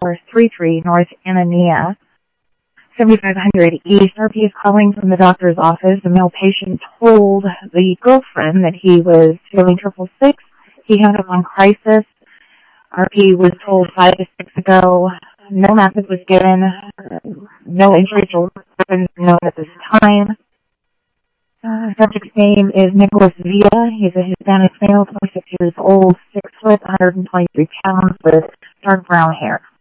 433 North Anania, 7500 East. RP is calling from the doctor's office. The male patient told the girlfriend that he was feeling triple six. He hung up on crisis. RP was told 5 to 6 ago. No message was given. No injuries or weapons known at this time. Subject's name is Nicholas Villa. He's a Hispanic male, 26 years old, 6 foot, 123 pounds, with dark brown hair.